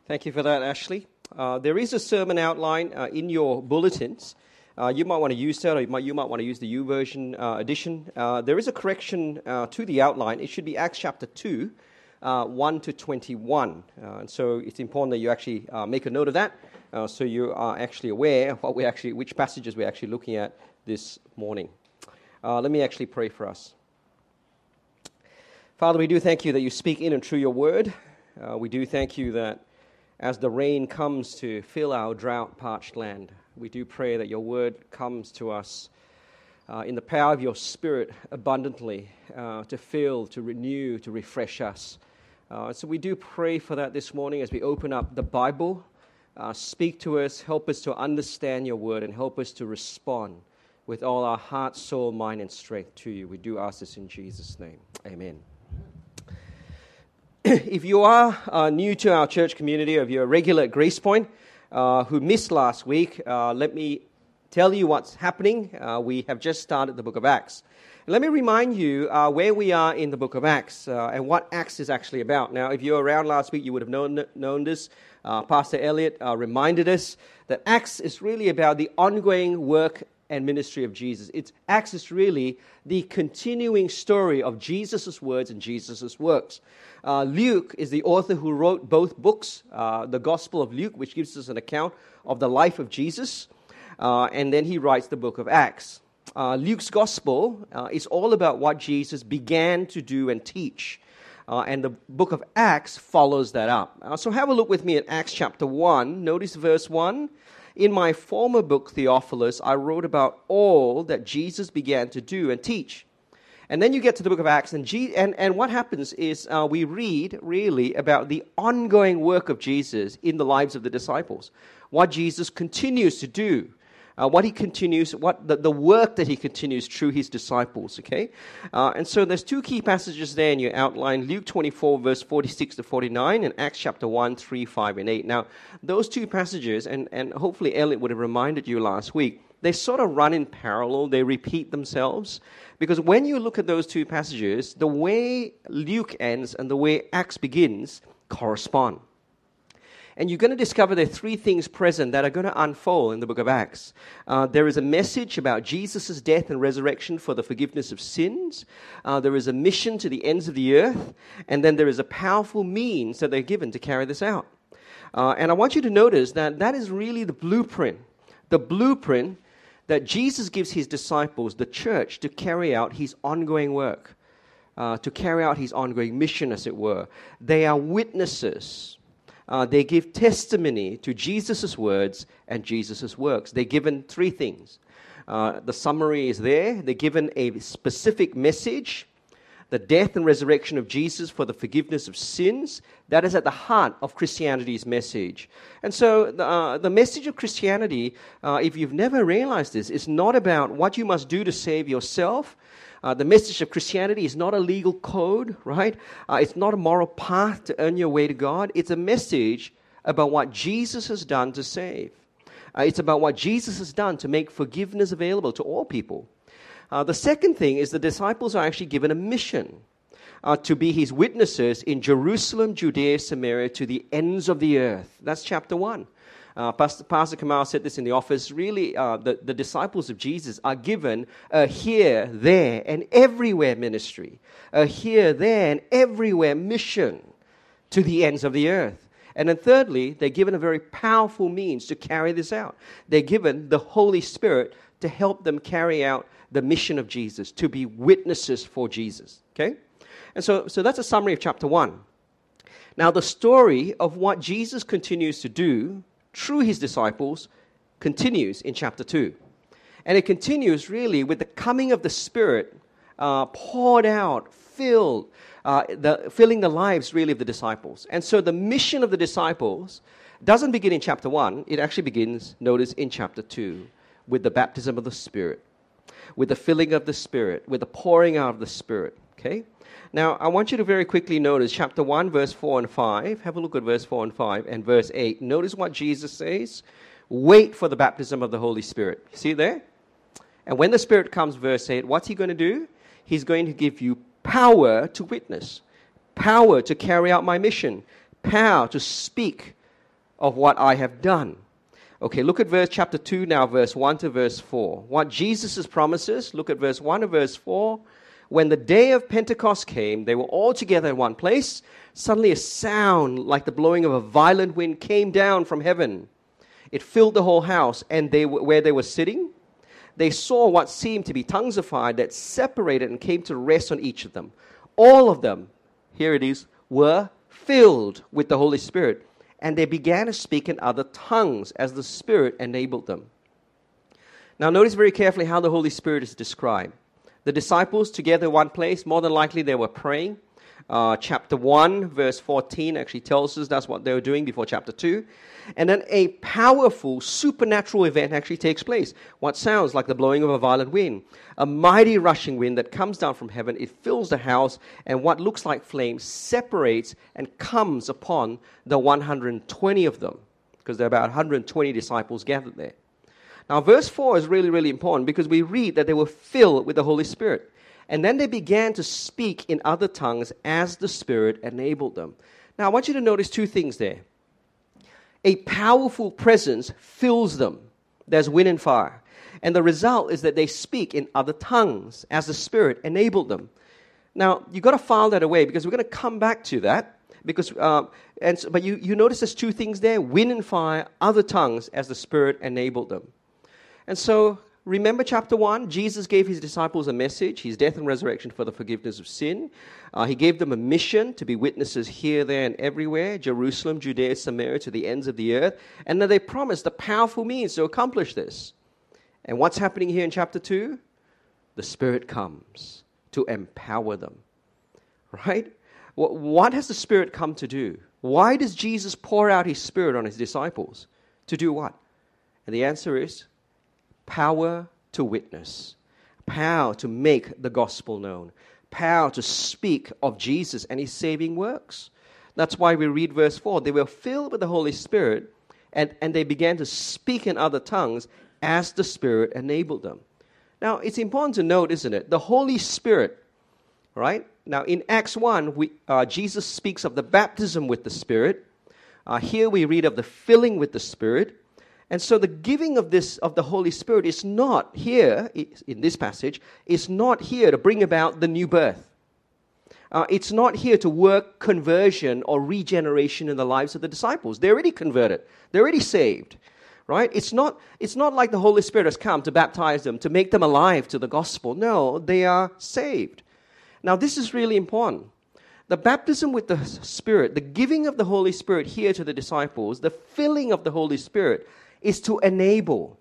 Thank you for that, Ashley. There is a sermon outline in your bulletins. You might want to use that, or you might want to use the YouVersion edition. There is a correction to the outline. It should be Acts chapter 2, 1 to 21. And so it's important that you actually make a note of that, so you are actually aware of which passages we're actually looking at this morning. Let me actually pray for us. Father, we do thank you that you speak in and through your word. We do thank you that as the rain comes to fill our drought-parched land, we do pray that your word comes to us in the power of your Spirit abundantly to fill, to renew, to refresh us. So we do pray for that this morning as we open up the Bible. Speak to us, help us to understand your word, and help us to respond with all our heart, soul, mind, and strength to you. We do ask this in Jesus' name. Amen. If you are new to our church community, or if you're a regular at Grace Point who missed last week, let me tell you what's happening. We have just started the book of Acts. Let me remind you where we are in the book of Acts and what Acts is actually about. Now, if you were around last week, you would have known this. Pastor Elliot reminded us that Acts is really about the ongoing work and ministry of Jesus. Acts is really the continuing story of Jesus' words and Jesus' works. Luke is the author who wrote both books, the Gospel of Luke, which gives us an account of the life of Jesus, and then he writes the book of Acts. Luke's Gospel is all about what Jesus began to do and teach, and the book of Acts follows that up. So have a look with me at Acts chapter 1. Notice verse 1. In my former book, Theophilus, I wrote about all that Jesus began to do and teach. And then you get to the book of Acts, and what happens is we read really about the ongoing work of Jesus in the lives of the disciples, what Jesus continues to do, the work that he continues through his disciples, okay? And so there's two key passages there in your outline, Luke 24, verse 46 to 49, and Acts chapter 1, 3, 5, and 8. Now, those two passages, and hopefully Elliot would have reminded you last week, they sort of run in parallel, they repeat themselves, because when you look at those two passages, the way Luke ends and the way Acts begins correspond. And you're going to discover there are three things present that are going to unfold in the book of Acts. There is a message about Jesus' death and resurrection for the forgiveness of sins. There is a mission to the ends of the earth. And then there is a powerful means that they're given to carry this out. And I want you to notice that that is really the blueprint that Jesus gives his disciples, the church, to carry out his ongoing work, to carry out his ongoing mission, as it were. They are witnesses. They give testimony to Jesus' words and Jesus' works. They're given three things. The summary is there. They're given a specific message, the death and resurrection of Jesus for the forgiveness of sins. That is at the heart of Christianity's message. And so the message of Christianity, if you've never realized this, is not about what you must do to save yourself. The message of Christianity is not a legal code, right? It's not a moral path to earn your way to God. It's a message about what Jesus has done to save. It's about what Jesus has done to make forgiveness available to all people. The second thing is the disciples are actually given a mission to be his witnesses in Jerusalem, Judea, Samaria, to the ends of the earth. That's chapter 1. Pastor Kamal said this in the office. Really, the disciples of Jesus are given a here, there, and everywhere ministry. A here, there, and everywhere mission to the ends of the earth. And then thirdly, they're given a very powerful means to carry this out. They're given the Holy Spirit to help them carry out the mission of Jesus, to be witnesses for Jesus. Okay? And so that's a summary of chapter 1. Now, the story of what Jesus continues to do through his disciples continues in chapter 2. And it continues really with the coming of the Spirit poured out, filling the lives really of the disciples. And so the mission of the disciples doesn't begin in chapter 1. It actually begins, notice, in chapter 2 with the baptism of the Spirit, with the filling of the Spirit, with the pouring out of the Spirit. Okay? Now, I want you to very quickly notice chapter 1, verse 4 and 5. Have a look at verse 4 and 5 and verse 8. Notice what Jesus says. Wait for the baptism of the Holy Spirit. See there? And when the Spirit comes, verse 8, what's he going to do? He's going to give you power to witness, power to carry out my mission, power to speak of what I have done. Okay, look at chapter 2 now, verse 1 to verse 4. What Jesus' promises, look at verse 1 to verse 4. When the day of Pentecost came, they were all together in one place. Suddenly a sound like the blowing of a violent wind came down from heaven. It filled the whole house, and where they were sitting, they saw what seemed to be tongues of fire that separated and came to rest on each of them. All of them, here it is, were filled with the Holy Spirit, and they began to speak in other tongues as the Spirit enabled them. Now notice very carefully how the Holy Spirit is described. The disciples together in one place, more than likely they were praying. Chapter 1, verse 14 actually tells us that's what they were doing before chapter 2. And then a powerful supernatural event actually takes place. What sounds like the blowing of a violent wind. A mighty rushing wind that comes down from heaven. It fills the house, and what looks like flames separates and comes upon the 120 of them. Because there are about 120 disciples gathered there. Now verse 4 is really, really important because we read that they were filled with the Holy Spirit. And then they began to speak in other tongues as the Spirit enabled them. Now I want you to notice two things there. A powerful presence fills them. There's wind and fire. And the result is that they speak in other tongues as the Spirit enabled them. Now, you've got to file that away because we're going to come back to that. But you notice there's two things there. Wind and fire, other tongues as the Spirit enabled them. And so, remember chapter 1, Jesus gave his disciples a message, his death and resurrection for the forgiveness of sin. He gave them a mission to be witnesses here, there, and everywhere, Jerusalem, Judea, Samaria, to the ends of the earth. And then they promised a powerful means to accomplish this. And what's happening here in chapter 2? The Spirit comes to empower them. Right? What has the Spirit come to do? Why does Jesus pour out his Spirit on his disciples? To do what? And the answer is power to witness, power to make the gospel known, power to speak of Jesus and his saving works. That's why we read verse 4. They were filled with the Holy Spirit and they began to speak in other tongues as the Spirit enabled them. Now, it's important to note, isn't it? The Holy Spirit, right? Now, in Acts 1, Jesus speaks of the baptism with the Spirit. Here we read of the filling with the Spirit. And so the giving of the Holy Spirit is not here, in this passage, is not here to bring about the new birth. It's not here to work conversion or regeneration in the lives of the disciples. They're already converted. They're already saved. Right? It's not like the Holy Spirit has come to baptize them, to make them alive to the gospel. No, they are saved. Now, this is really important. The baptism with the Spirit, the giving of the Holy Spirit here to the disciples, the filling of the Holy Spirit is to enable,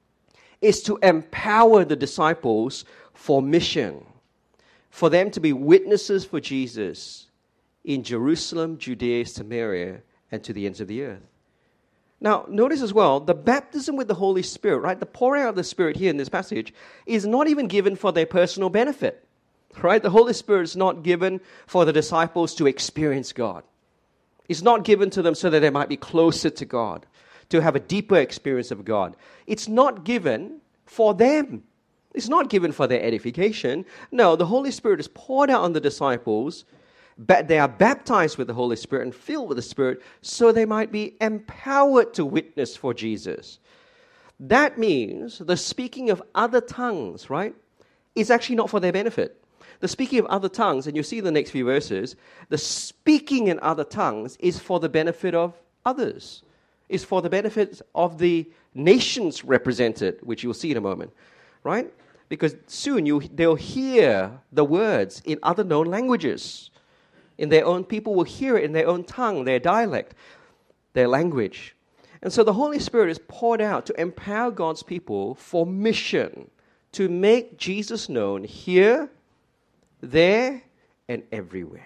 is to empower the disciples for mission, for them to be witnesses for Jesus in Jerusalem, Judea, Samaria, and to the ends of the earth. Now, notice as well, the baptism with the Holy Spirit, right, the pouring out of the Spirit here in this passage is not even given for their personal benefit, right? The Holy Spirit is not given for the disciples to experience God. It's not given to them so that they might be closer to God, to have a deeper experience of God. It's not given for them. It's not given for their edification. No, the Holy Spirit is poured out on the disciples. They are baptized with the Holy Spirit and filled with the Spirit so they might be empowered to witness for Jesus. That means the speaking of other tongues, right, is actually not for their benefit. The speaking of other tongues, and you'll see in the next few verses, the speaking in other tongues is for the benefit of others. Is for the benefit of the nations represented, which you'll see in a moment, right? Because soon they'll hear the words in other known languages. In their own, people will hear it in their own tongue, their dialect, their language. And so the Holy Spirit is poured out to empower God's people for mission, to make Jesus known here, there, and everywhere.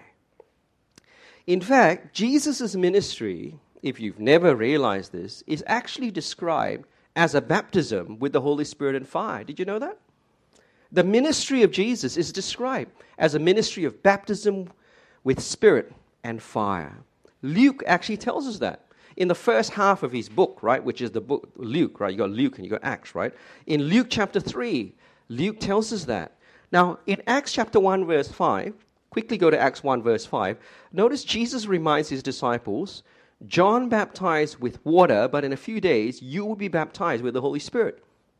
In fact, Jesus' ministry, if you've never realized this, is actually described as a baptism with the Holy Spirit and fire. Did you know that? The ministry of Jesus is described as a ministry of baptism with Spirit and fire. Luke actually tells us that. In the first half of his book, right, which is the book Luke, right? You got Luke and you got Acts, right? In Luke chapter 3, Luke tells us that. Now, in Acts chapter 1, verse 5, quickly go to Acts 1, verse 5, notice Jesus reminds his disciples John baptized with water, but in a few days you will be baptized with the Holy Spirit.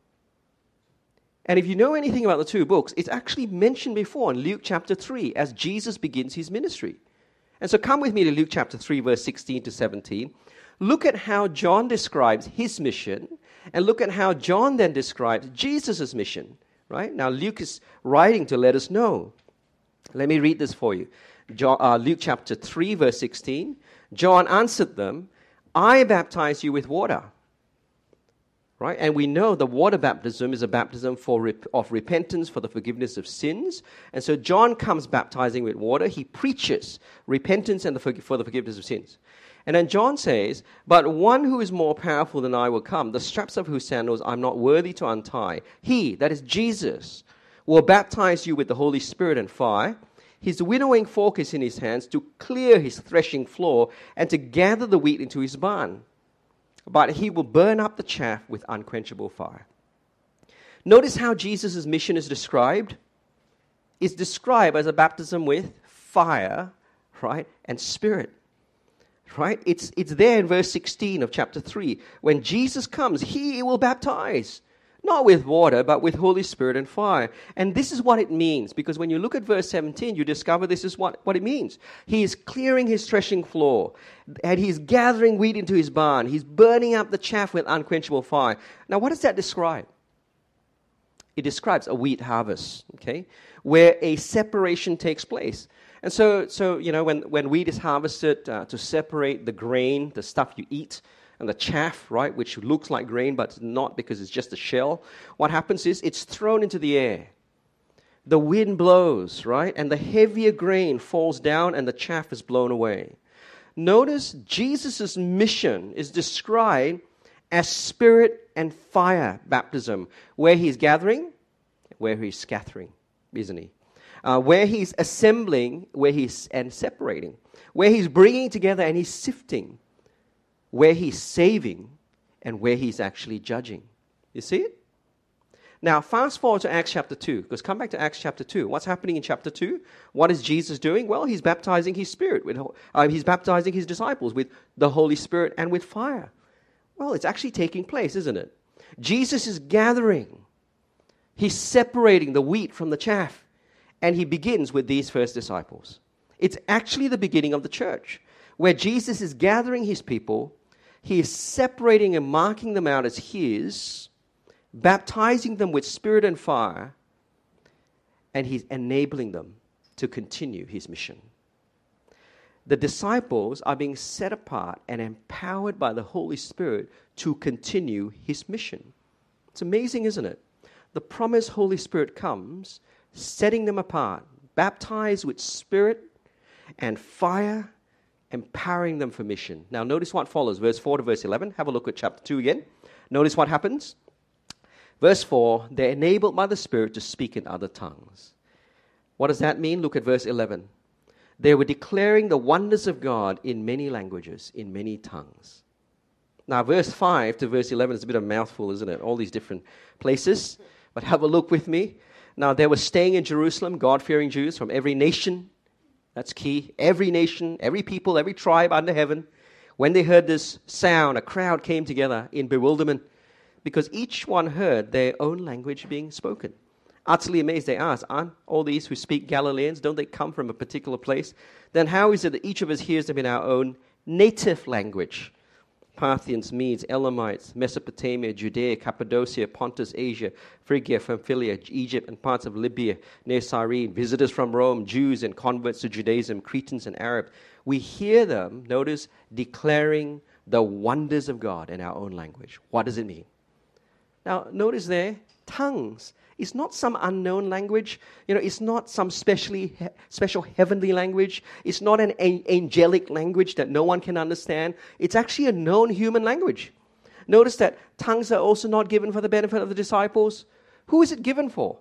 And if you know anything about the two books, it's actually mentioned before in Luke chapter 3 as Jesus begins his ministry. And so come with me to Luke chapter 3, verse 16 to 17. Look at how John describes his mission, and look at how John then describes Jesus' mission. Right? Now Luke is writing to let us know. Let me read this for you. Luke chapter 3, verse 16. John answered them, I baptize you with water. Right? And we know the water baptism is a baptism of repentance for the forgiveness of sins. And so John comes baptizing with water. He preaches repentance and for the forgiveness of sins. And then John says, but one who is more powerful than I will come, the straps of whose sandals I'm not worthy to untie. He, that is Jesus, will baptize you with the Holy Spirit and fire. His winnowing fork is in his hands to clear his threshing floor and to gather the wheat into his barn. But he will burn up the chaff with unquenchable fire. Notice how Jesus' mission is described. It's described as a baptism with fire, right, and spirit. Right? It's there in verse 16 of chapter 3. When Jesus comes, he will baptize. Not with water, but with Holy Spirit and fire. And this is what it means, because when you look at verse 17, you discover this is what it means. He is clearing his threshing floor, and he's gathering wheat into his barn. He's burning up the chaff with unquenchable fire. Now, what does that describe? It describes a wheat harvest, okay, where a separation takes place. And so you know, when wheat is harvested to separate the grain, the stuff you eat, and the chaff, right, which looks like grain but not because it's just a shell, what happens is it's thrown into the air. The wind blows, right, and the heavier grain falls down and the chaff is blown away. Notice Jesus' mission is described as spirit and fire baptism, where he's gathering, where he's scattering, isn't he? Where he's assembling, and separating, where he's bringing together and he's sifting, where he's saving, and where he's actually judging. You see it? Now, fast forward to Acts chapter 2, because come back to Acts chapter 2. What's happening in chapter 2? What is Jesus doing? Well, he's baptizing his spirit. He's baptizing his disciples with the Holy Spirit and with fire. Well, it's actually taking place, isn't it? Jesus is gathering. He's separating the wheat from the chaff. And he begins with these first disciples. It's actually the beginning of the church, where Jesus is gathering his people. He is separating and marking them out as his, baptizing them with spirit and fire, and he's enabling them to continue his mission. The disciples are being set apart and empowered by the Holy Spirit to continue his mission. It's amazing, isn't it? The promised Holy Spirit comes, setting them apart, baptized with spirit and fire, empowering them for mission. Now notice what follows, verse 4 to verse 11. Have a look at chapter 2 again. Notice what happens. Verse 4, they're enabled by the Spirit to speak in other tongues. What does that mean? Look at verse 11. They were declaring the wonders of God in many languages, in many tongues. Now verse 5 to verse 11 is a bit of a mouthful, isn't it? All these different places. But have a look with me. Now, they were staying in Jerusalem, God-fearing Jews from every nation. That's key. Every nation, every people, every tribe under heaven. When they heard this sound, a crowd came together in bewilderment because each one heard their own language being spoken. Utterly amazed, they asked, aren't all these who speak Galileans? Don't they come from a particular place? Then how is it that each of us hears them in our own native language? Parthians, Medes, Elamites, Mesopotamia, Judea, Cappadocia, Pontus, Asia, Phrygia, Pamphylia, Egypt, and parts of Libya near Cyrene, visitors from Rome, Jews and converts to Judaism, Cretans and Arabs. We hear them, notice, declaring the wonders of God in our own language. What does it mean? Now, notice there, tongues. It's not some unknown language. It's not some special heavenly language. It's not an angelic language that no one can understand. It's actually a known human language. Notice that tongues are also not given for the benefit of the disciples. Who is it given for?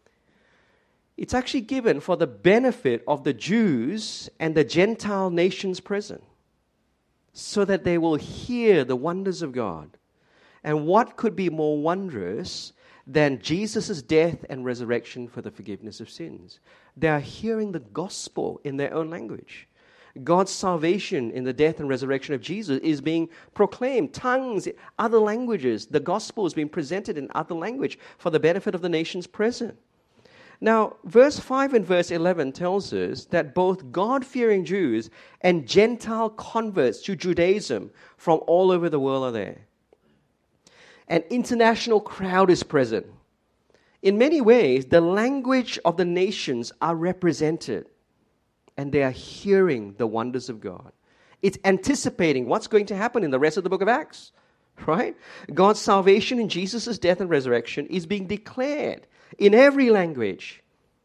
It's actually given for the benefit of the Jews and the Gentile nations present, so that they will hear the wonders of God. And what could be more wondrous than Jesus' death and resurrection for the forgiveness of sins? They are hearing the gospel in their own language. God's salvation in the death and resurrection of Jesus is being proclaimed. Tongues, other languages. The gospel is being presented in other language for the benefit of the nations present. Now, verse 5 and verse 11 tells us that both God-fearing Jews and Gentile converts to Judaism from all over the world are there. An international crowd is present. In many ways, the language of the nations are represented, and they are hearing the wonders of God. It's anticipating what's going to happen in the rest of the book of Acts, right? God's salvation in Jesus' death and resurrection is being declared in every language.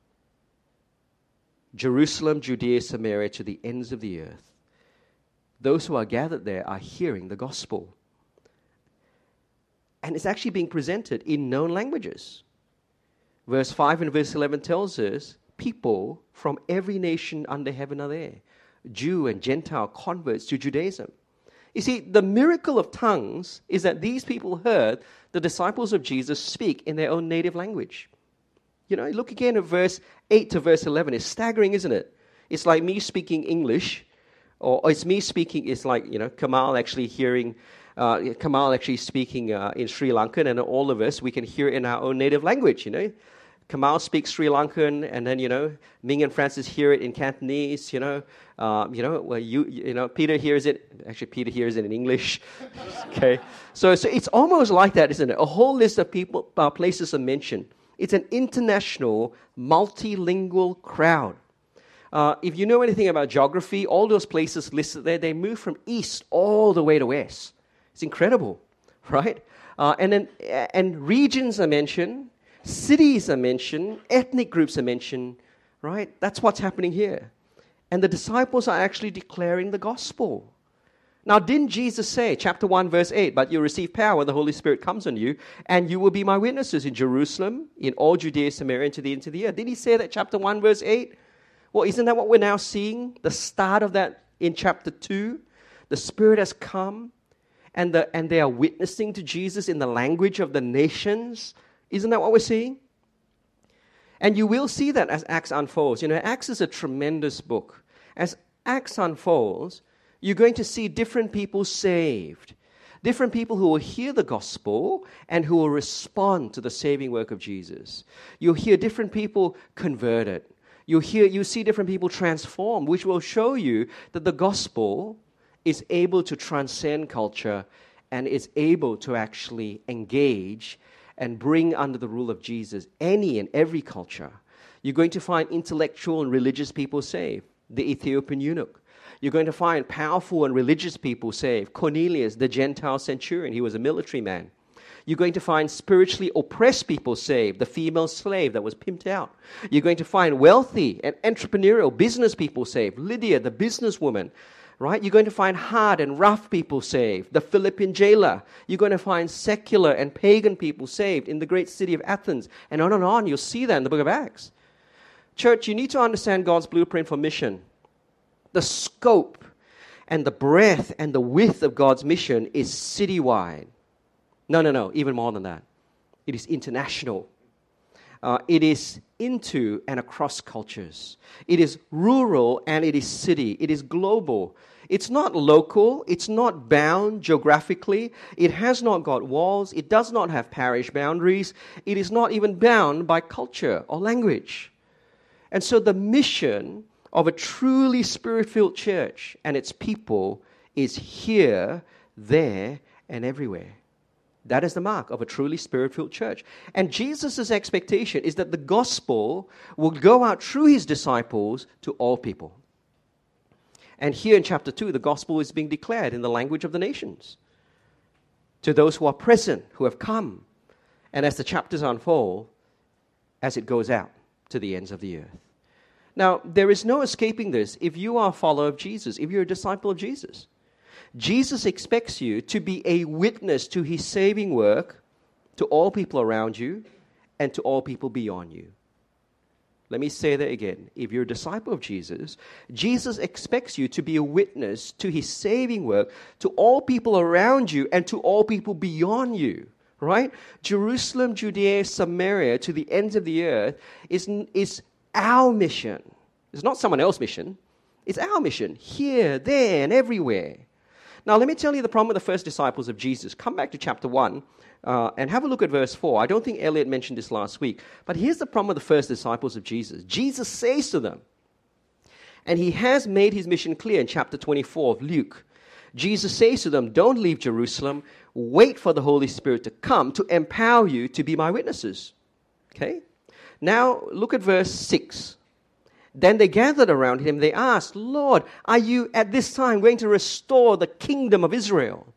Jerusalem, Judea, Samaria, to the ends of the earth. Those who are gathered there are hearing the gospel. And it's actually being presented in known languages. Verse 5 and verse 11 tells us people from every nation under heaven are there. Jew and Gentile converts to Judaism. You see, the miracle of tongues is that these people heard the disciples of Jesus speak in their own native language. You know, look again at verse 8 to verse 11. It's staggering, isn't it? It's like me speaking English, or it's me speaking, it's like, you know, Kamal actually speaking in Sri Lankan, and all of us, we can hear it in our own native language, you know. Kamal speaks Sri Lankan, and then, you know, Ming and Francis hear it in Cantonese, Peter hears it. Actually, Peter hears it in English. Okay, so it's almost like that, isn't it? A whole list of people, places are mentioned. It's an international, multilingual crowd. If you know anything about geography, all those places listed there, they move from east all the way to west. It's incredible, right? And regions are mentioned. Cities are mentioned, ethnic groups are mentioned, right? That's what's happening here. And the disciples are actually declaring the gospel. Now, didn't Jesus say, chapter 1, verse 8, but you'll receive power when the Holy Spirit comes on you, and you will be my witnesses in Jerusalem, in all Judea, Samaria, and to the end of the earth. Didn't he say that, chapter 1, verse 8? Well, isn't that what we're now seeing? The start of that in chapter 2? The Spirit has come, and they are witnessing to Jesus in the language of the nations. Isn't that what we're seeing? And you will see that as Acts unfolds. You know, Acts is a tremendous book. As Acts unfolds, you're going to see different people saved. Different people who will hear the gospel and who will respond to the saving work of Jesus. You'll hear different people converted. You'll see different people transformed, which will show you that the gospel is able to transcend culture and is able to actually engage and bring under the rule of Jesus any and every culture. You're going to find intellectual and religious people saved. The Ethiopian eunuch. You're going to find powerful and religious people saved. Cornelius, the Gentile centurion, he was a military man. You're going to find spiritually oppressed people saved. The female slave that was pimped out. You're going to find wealthy and entrepreneurial business people saved. Lydia, the businesswoman. Right? You're going to find hard and rough people saved. The Philippian jailer. You're going to find secular and pagan people saved in the great city of Athens. And on and on. You'll see that in the book of Acts. Church, you need to understand God's blueprint for mission. The scope and the breadth and the width of God's mission is citywide. No, even more than that. It is international. It is into and across cultures. It is rural and it is city. It is global. It's not local. It's not bound geographically. It has not got walls. It does not have parish boundaries. It is not even bound by culture or language. And so the mission of a truly Spirit-filled church and its people is here, there, and everywhere. That is the mark of a truly Spirit-filled church. And Jesus' expectation is that the gospel will go out through his disciples to all people. And here in chapter 2, the gospel is being declared in the language of the nations to those who are present, who have come. And as the chapters unfold, as it goes out to the ends of the earth. Now, there is no escaping this if you are a follower of Jesus, if you're a disciple of Jesus. Jesus expects you to be a witness to his saving work to all people around you and to all people beyond you. Let me say that again. If you're a disciple of Jesus, Jesus expects you to be a witness to his saving work to all people around you and to all people beyond you. Right? Jerusalem, Judea, Samaria, to the ends of the earth is our mission. It's not someone else's mission. It's our mission, here, there, and everywhere. Now, let me tell you the problem with the first disciples of Jesus. Come back to chapter 1 and have a look at verse 4. I don't think Elliot mentioned this last week, but here's the problem with the first disciples of Jesus. Jesus says to them, and he has made his mission clear in chapter 24 of Luke. Jesus says to them, don't leave Jerusalem. Wait for the Holy Spirit to come to empower you to be my witnesses. Okay? Now, look at verse 6. Then they gathered around him. They asked, Lord, are you at this time going to restore the kingdom of Israel?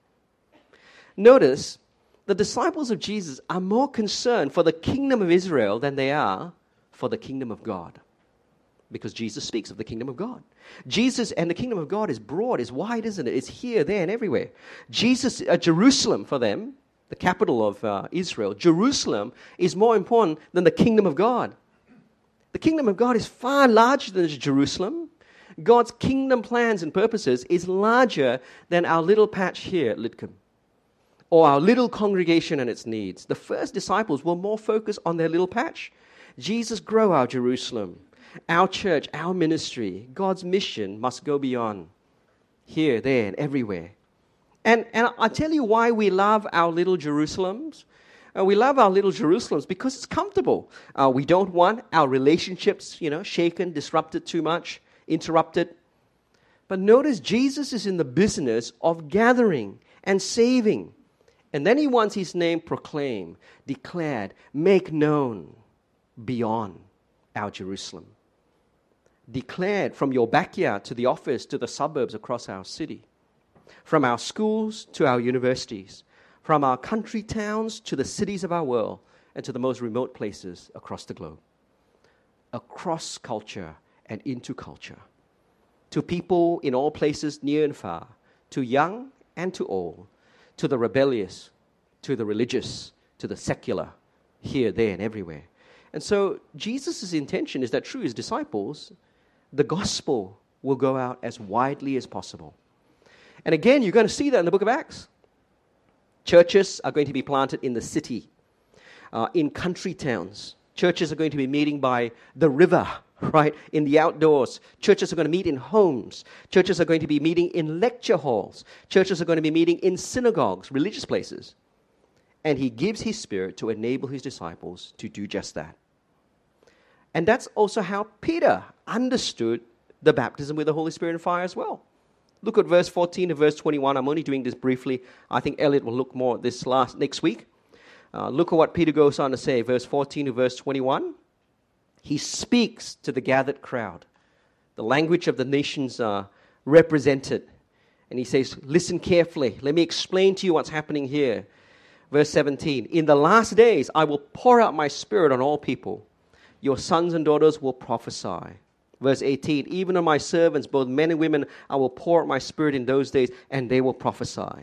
Notice, the disciples of Jesus are more concerned for the kingdom of Israel than they are for the kingdom of God. Because Jesus speaks of the kingdom of God. Jesus and the kingdom of God is broad, is wide, isn't it? It's here, there, and everywhere. Jerusalem for them, the capital of Israel, Jerusalem is more important than the kingdom of God. The kingdom of God is far larger than Jerusalem. God's kingdom plans and purposes is larger than our little patch here at Lidcombe or our little congregation and its needs. The first disciples were more focused on their little patch. Jesus, grow our Jerusalem. Our church, our ministry, God's mission must go beyond here, there, and everywhere. And I tell you why we love our little Jerusalems. We love our little Jerusalems because it's comfortable. We don't want our relationships, shaken, disrupted too much, interrupted. But notice Jesus is in the business of gathering and saving. And then he wants his name proclaimed, declared, make known beyond our Jerusalem. Declared from your backyard to the office to the suburbs across our city. From our schools to our universities. From our country towns to the cities of our world and to the most remote places across the globe. Across culture and into culture. To people in all places near and far. To young and to old. To the rebellious, to the religious, to the secular. Here, there, and everywhere. And so Jesus' intention is that through his disciples, the gospel will go out as widely as possible. And again, you're going to see that in the book of Acts. Churches are going to be planted in the city, in country towns. Churches are going to be meeting by the river, right, in the outdoors. Churches are going to meet in homes. Churches are going to be meeting in lecture halls. Churches are going to be meeting in synagogues, religious places. And he gives his Spirit to enable his disciples to do just that. And that's also how Peter understood the baptism with the Holy Spirit and fire as well. Look at verse 14 to verse 21. I'm only doing this briefly. I think Elliot will look more at this next week. Look at what Peter goes on to say, verse 14 to verse 21. He speaks to the gathered crowd. The language of the nations are represented. And he says, listen carefully. Let me explain to you what's happening here. Verse 17. In the last days, I will pour out my Spirit on all people. Your sons and daughters will prophesy. Verse 18, even on my servants, both men and women, I will pour out my Spirit in those days, and they will prophesy.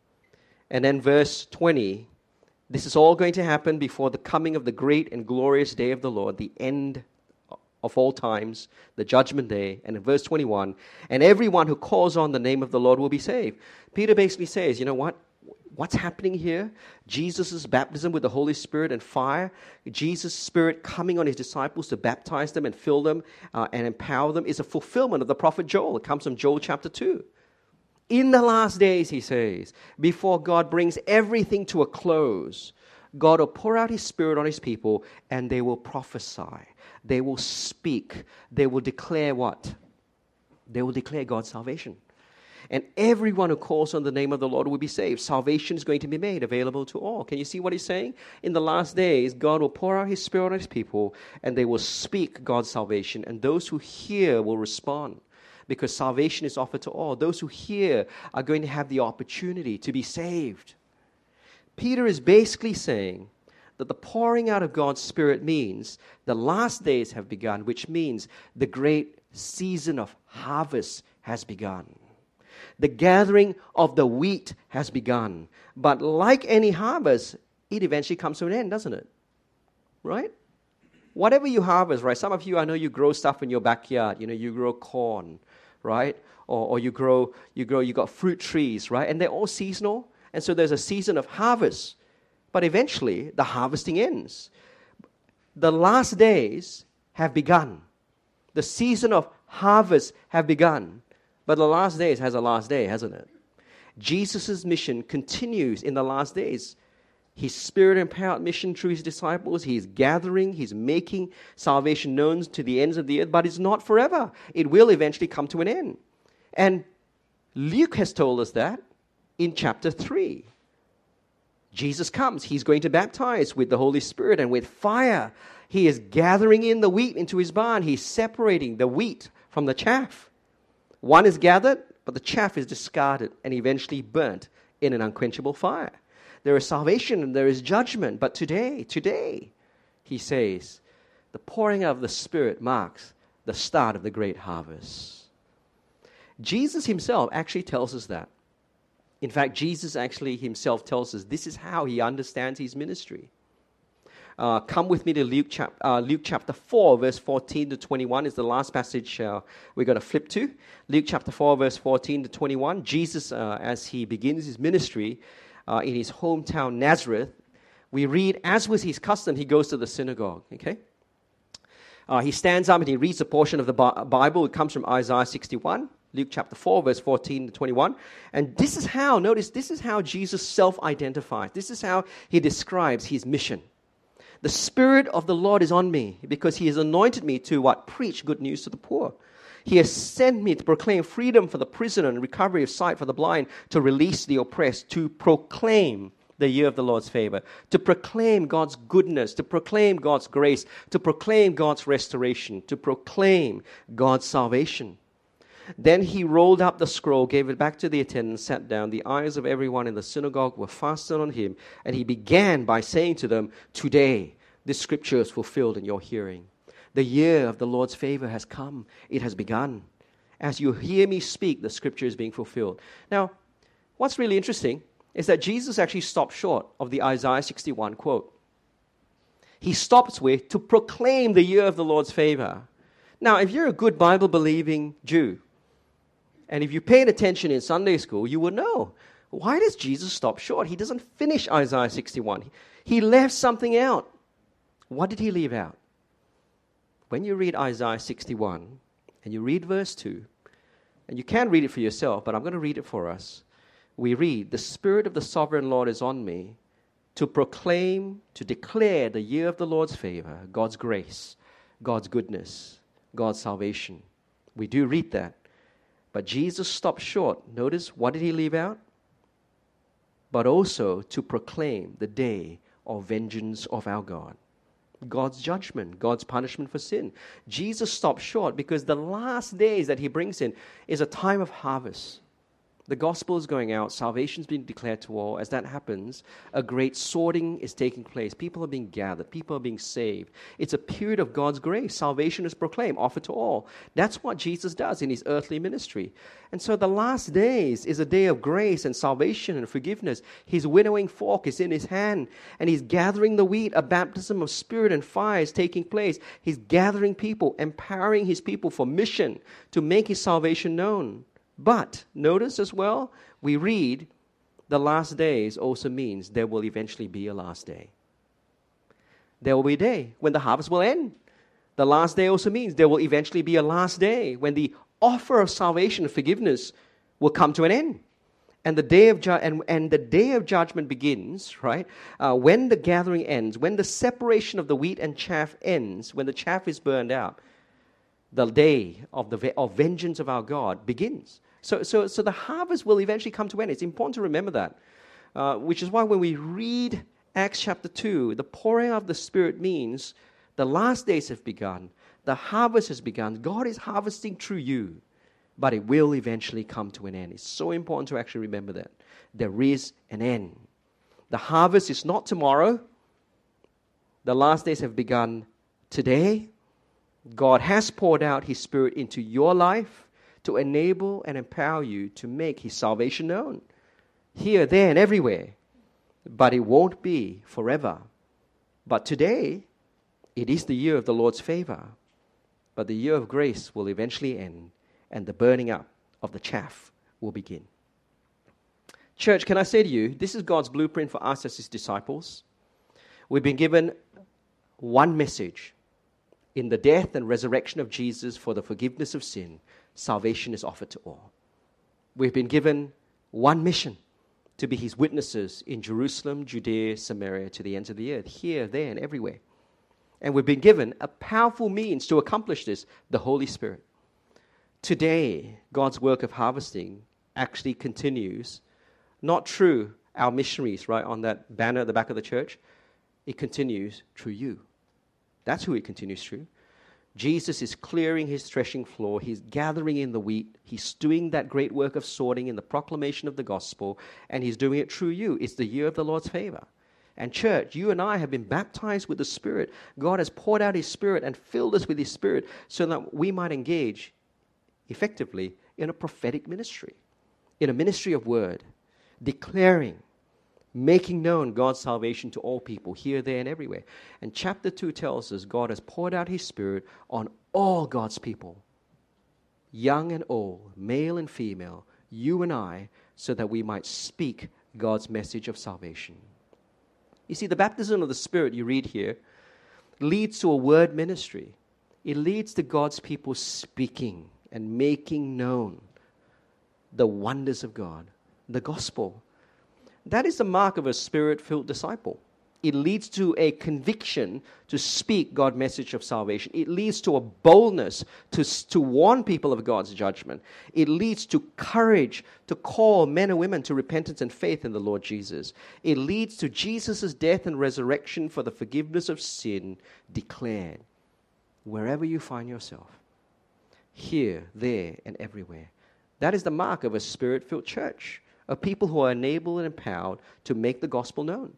And then verse 20, this is all going to happen before the coming of the great and glorious day of the Lord, the end of all times, the judgment day. And in verse 21, and everyone who calls on the name of the Lord will be saved. Peter basically says, you know what? What's happening here? Jesus' baptism with the Holy Spirit and fire. Jesus' Spirit coming on his disciples to baptize them and fill them and empower them is a fulfillment of the prophet Joel. It comes from Joel chapter 2. In the last days, he says, before God brings everything to a close, God will pour out his Spirit on his people and they will prophesy. They will speak. They will declare what? They will declare God's salvation. And everyone who calls on the name of the Lord will be saved. Salvation is going to be made available to all. Can you see what he's saying? In the last days, God will pour out his Spirit on his people, and they will speak God's salvation. And those who hear will respond, because salvation is offered to all. Those who hear are going to have the opportunity to be saved. Peter is basically saying that the pouring out of God's Spirit means the last days have begun, which means the great season of harvest has begun. The gathering of the wheat has begun. But like any harvest, it eventually comes to an end, doesn't it? Right? Whatever you harvest, right? Some of you, I know you grow stuff in your backyard. You grow corn, right? Or you got fruit trees, right? And they're all seasonal. And so there's a season of harvest. But eventually, the harvesting ends. The last days have begun. The season of harvests have begun. But the last days has a last day, hasn't it? Jesus' mission continues in the last days. His Spirit-empowered mission through his disciples, he is gathering, he's making salvation known to the ends of the earth, but it's not forever. It will eventually come to an end. And Luke has told us that in chapter 3. Jesus comes. He's going to baptize with the Holy Spirit and with fire. He is gathering in the wheat into his barn. He's separating the wheat from the chaff. One is gathered, but the chaff is discarded and eventually burnt in an unquenchable fire. There is salvation and there is judgment. But today, he says, the pouring out of the Spirit marks the start of the great harvest. Jesus himself actually tells us that. In fact, Jesus actually himself tells us this is how he understands his ministry. Come with me to Luke chapter 4, verse 14 to 21 is the last passage we're going to flip to. Luke chapter 4, verse 14 to 21. Jesus, as he begins his ministry in his hometown Nazareth, we read, as was his custom, he goes to the synagogue. Okay, he stands up and he reads a portion of the Bible. It comes from Isaiah 61. Luke chapter 4, verse 14 to 21. And this is how, notice, this is how Jesus self-identifies. This is how he describes his mission. The Spirit of the Lord is on me because he has anointed me to what? Preach good news to the poor. He has sent me to proclaim freedom for the prisoner and recovery of sight for the blind, to release the oppressed, to proclaim the year of the Lord's favor, to proclaim God's goodness, to proclaim God's grace, to proclaim God's restoration, to proclaim God's salvation. Then he rolled up the scroll, gave it back to the attendant, sat down. The eyes of everyone in the synagogue were fastened on him, and he began by saying to them, "Today, this scripture is fulfilled in your hearing. The year of the Lord's favor has come. It has begun. As you hear me speak, the scripture is being fulfilled." Now, what's really interesting is that Jesus actually stopped short of the Isaiah 61 quote. He stops with, to proclaim the year of the Lord's favor. Now, if you're a good Bible-believing Jew, and if you paid attention in Sunday school, you would know, why does Jesus stop short? He doesn't finish Isaiah 61. He left something out. What did he leave out? When you read Isaiah 61, and you read verse 2, and you can read it for yourself, but I'm going to read it for us. We read, "The Spirit of the Sovereign Lord is on me to proclaim, to declare the year of the Lord's favor, God's grace, God's goodness, God's salvation." We do read that. But Jesus stopped short. Notice, what did he leave out? But also to proclaim the day of vengeance of our God. God's judgment, God's punishment for sin. Jesus stopped short because the last days that he brings in is a time of harvest. The gospel is going out. Salvation is being declared to all. As that happens, a great sorting is taking place. People are being gathered. People are being saved. It's a period of God's grace. Salvation is proclaimed, offered to all. That's what Jesus does in his earthly ministry. And so the last days is a day of grace and salvation and forgiveness. His winnowing fork is in his hand, and he's gathering the wheat. A baptism of spirit and fire is taking place. He's gathering people, empowering his people for mission to make his salvation known. But notice as well, we read the last days also means there will eventually be a last day. There will be a day when the harvest will end. The last day also means there will eventually be a last day when the offer of salvation and forgiveness will come to an end. And the day of the day of judgment begins, right? When the gathering ends, when the separation of the wheat and chaff ends, when the chaff is burned out, the day of vengeance of our God begins. So the harvest will eventually come to an end. It's important to remember that, which is why when we read Acts chapter 2, the pouring of the Spirit means the last days have begun. The harvest has begun. God is harvesting through you, but it will eventually come to an end. It's so important to actually remember that. There is an end. The harvest is not tomorrow. The last days have begun today. God has poured out his Spirit into your life to enable and empower you to make his salvation known. Here, there, and everywhere. But it won't be forever. But today, it is the year of the Lord's favor. But the year of grace will eventually end, and the burning up of the chaff will begin. Church, can I say to you, this is God's blueprint for us as his disciples. We've been given one message. In the death and resurrection of Jesus for the forgiveness of sin, salvation is offered to all. We've been given one mission, to be his witnesses in Jerusalem, Judea, Samaria, to the ends of the earth, here, there, and everywhere. And we've been given a powerful means to accomplish this, the Holy Spirit. Today, God's work of harvesting actually continues, not through our missionaries, right, on that banner at the back of the church. It continues through you. That's who it continues through. Jesus is clearing his threshing floor. He's gathering in the wheat. He's doing that great work of sorting in the proclamation of the gospel, and he's doing it through you. It's the year of the Lord's favor. And church, you and I have been baptized with the Spirit. God has poured out his Spirit and filled us with his Spirit so that we might engage effectively in a prophetic ministry, in a ministry of word, declaring, making known God's salvation to all people, here, there, and everywhere. And chapter 2 tells us God has poured out his Spirit on all God's people, young and old, male and female, you and I, so that we might speak God's message of salvation. You see, the baptism of the Spirit you read here leads to a word ministry. It leads to God's people speaking and making known the wonders of God, the gospel. That is the mark of a Spirit-filled disciple. It leads to a conviction to speak God's message of salvation. It leads to a boldness to warn people of God's judgment. It leads to courage to call men and women to repentance and faith in the Lord Jesus. It leads to Jesus' death and resurrection for the forgiveness of sin declared wherever you find yourself, here, there, and everywhere. That is the mark of a Spirit-filled church, of people who are enabled and empowered to make the gospel known.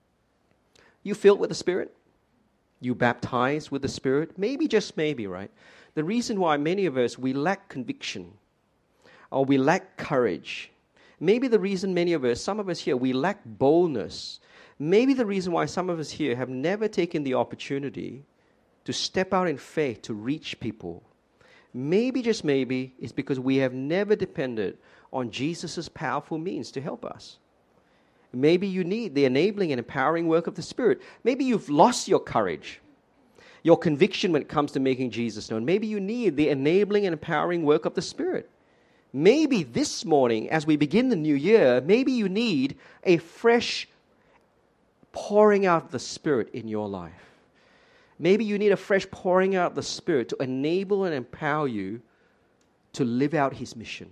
You filled with the Spirit? You baptized with the Spirit? Maybe, just maybe, right? The reason why many of us, we lack conviction or we lack courage. Maybe the reason many of us, some of us here, we lack boldness. Maybe the reason why some of us here have never taken the opportunity to step out in faith to reach people. Maybe, just maybe, it's because we have never depended on Jesus' powerful means to help us. Maybe you need the enabling and empowering work of the Spirit. Maybe you've lost your courage, your conviction when it comes to making Jesus known. Maybe you need the enabling and empowering work of the Spirit. Maybe this morning, as we begin the new year, maybe you need a fresh pouring out of the Spirit in your life. Maybe you need a fresh pouring out of the Spirit to enable and empower you to live out his mission.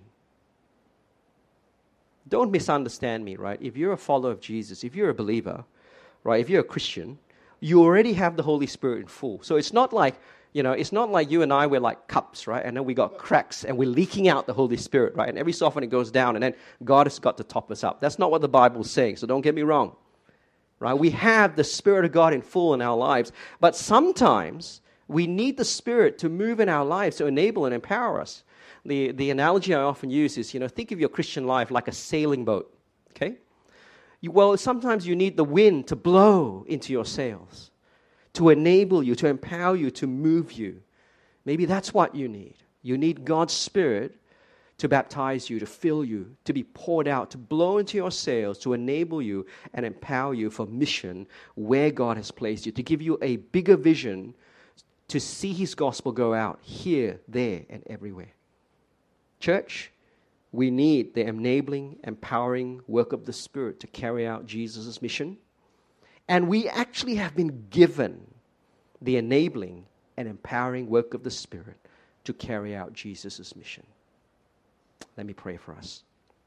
Don't misunderstand me, right? If you're a follower of Jesus, if you're a believer, right, if you're a Christian, you already have the Holy Spirit in full. So it's not like, it's not like you and I, we're like cups, right? And then we got cracks and we're leaking out the Holy Spirit, right? And every so often it goes down and then God has got to top us up. That's not what the Bible's saying, so don't get me wrong, right? We have the Spirit of God in full in our lives, but sometimes we need the Spirit to move in our lives to enable and empower us. The analogy I often use is, think of your Christian life like a sailing boat, okay? Sometimes you need the wind to blow into your sails, to enable you, to empower you, to move you. Maybe that's what you need. You need God's Spirit to baptize you, to fill you, to be poured out, to blow into your sails, to enable you and empower you for mission where God has placed you, to give you a bigger vision to see his gospel go out here, there, and everywhere. Church, we need the enabling, empowering work of the Spirit to carry out Jesus' mission. And we actually have been given the enabling and empowering work of the Spirit to carry out Jesus' mission. Let me pray for us.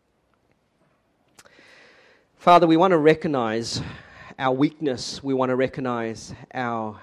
Father, we want to recognize our weakness. We want to recognize our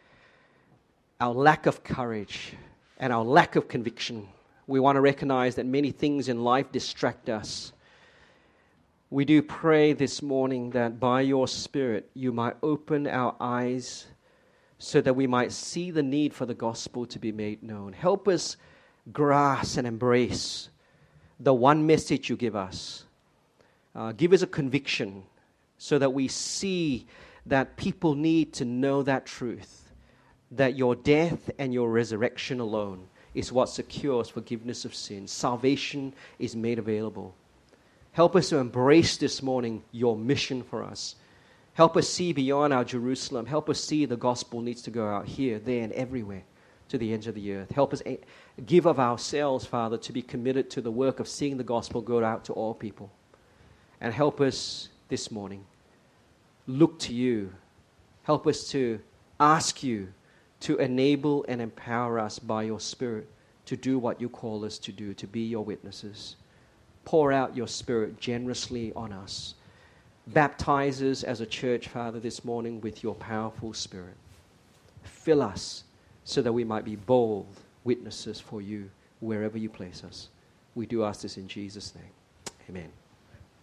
lack of courage and our lack of conviction. We want to recognize that many things in life distract us. We do pray this morning that by your Spirit you might open our eyes so that we might see the need for the gospel to be made known. Help us grasp and embrace the one message you give us. Give us a conviction so that we see that people need to know that truth, that your death and your resurrection alone is what secures forgiveness of sin. Salvation is made available. Help us to embrace this morning your mission for us. Help us see beyond our Jerusalem. Help us see the gospel needs to go out here, there, and everywhere to the ends of the earth. Help us give of ourselves, Father, to be committed to the work of seeing the gospel go out to all people. And help us this morning look to you. Help us to ask you to enable and empower us by your Spirit to do what you call us to do, to be your witnesses. Pour out your Spirit generously on us. Baptize us as a church, Father, this morning with your powerful Spirit. Fill us so that we might be bold witnesses for you wherever you place us. We do ask this in Jesus' name. Amen.